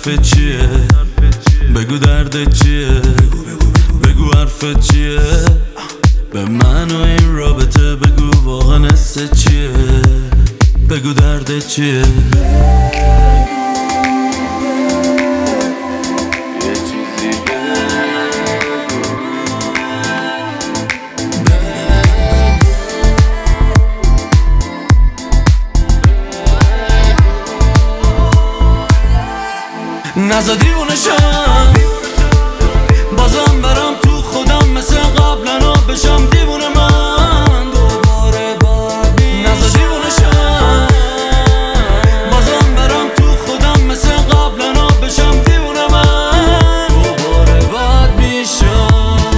حرفت چیه؟ بگو دردت چیه؟ بگو حرفت چیه؟ به من و این رابطه بگو واقعا حست چیه؟ بگو دردت چیه؟ نزا دیوونه شم بازم برم تو خودم مثل قبلنا بشم دیوونه من دوباره بابی نزا دیوونه شم بازم برم تو خودم مثل قبلنا بشم دیوونه من دوباره بد میشم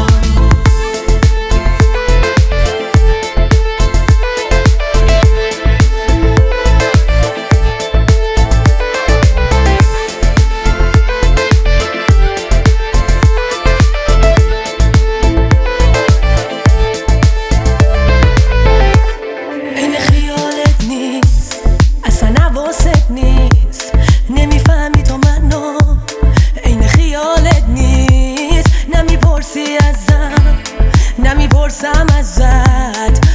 نمیفهمی تو منو این خیالت نیست نمیپرسی ازم نمیپرسم ازت